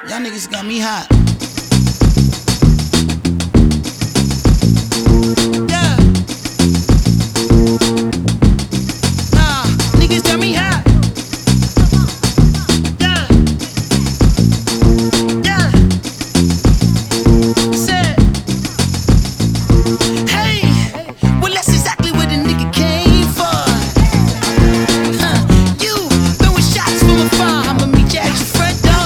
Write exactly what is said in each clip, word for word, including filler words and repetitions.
Y'all niggas got me hot. Yeah. Nah, niggas got me hot. Yeah. Yeah. Said, hey, well that's exactly what a nigga came for. Huh. You throwing shots from afar, I'ma meet you at your front door.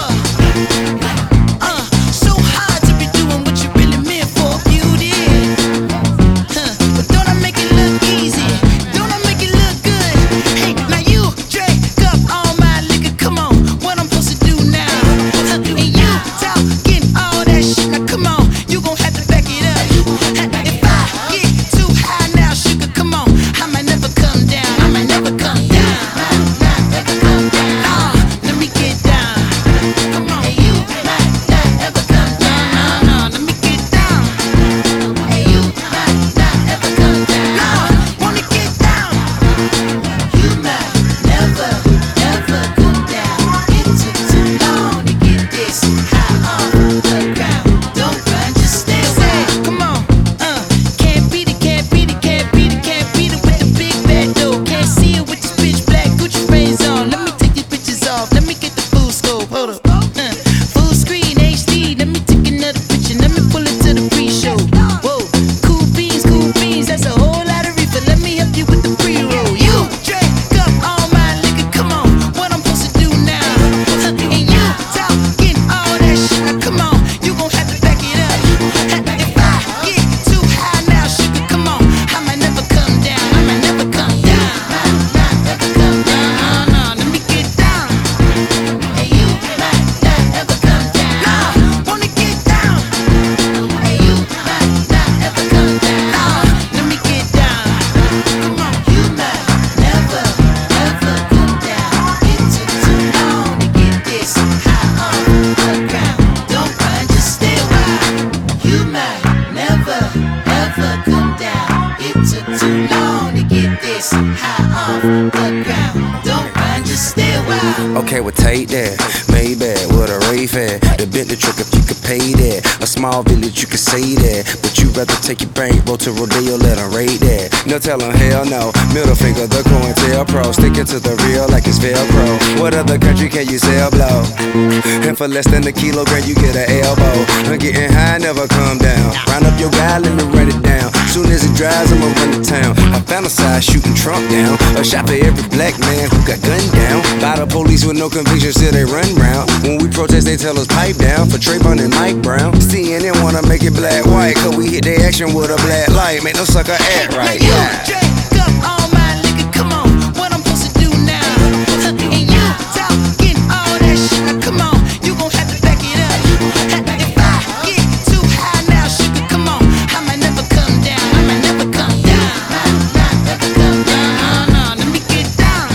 Okay, well take that, Maybach with a rave at. The Bentley truck if you could pay that. A small village you could say that, but you rather take your bankroll to Rodeo, let them raid that. No tell them hell no, middle finger the COINTELPRO. Sticking to the real like it's Velcro. What other country can you sell blow? And for less than a kilogram you get an elbow. I'm getting high, never come down. Round up your guy, let me run it down. Soon as it dries, I'ma run to town. I fantasize shooting Trump down. A shot for every black man who got gunned down. By the police with no convictions till they run round. When we protest, they tell us pipe down. For Trayvon and Mike Brown. C N N wanna make it black white, cause we hit their action with a black light. Make no sucker act right. Yeah. Drink up all my liquor, come on. What I'm supposed to do now? And you talking all that shit, now come on. You gon' have to back it up. If I get too high now, sugar, come on. I might never come down. I might never come down. Never come down. No, let me get down.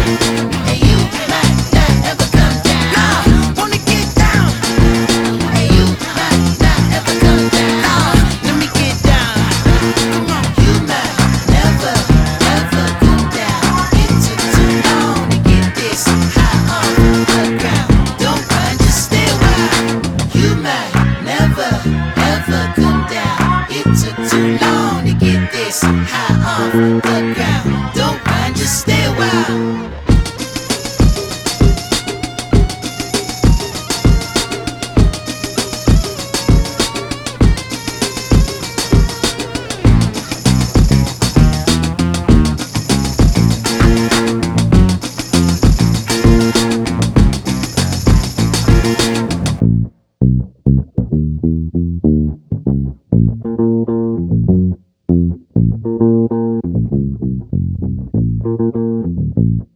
And you might not ever come down. No, wanna get down. And you might not ever come down. No, let me get down. Come on, you might never ever come down. It took too long to get this high off the ground. Don't run, just stay a while. You might never ever come down. It took too long to get this high off the ground. Don't run, just stay a while. Thank you.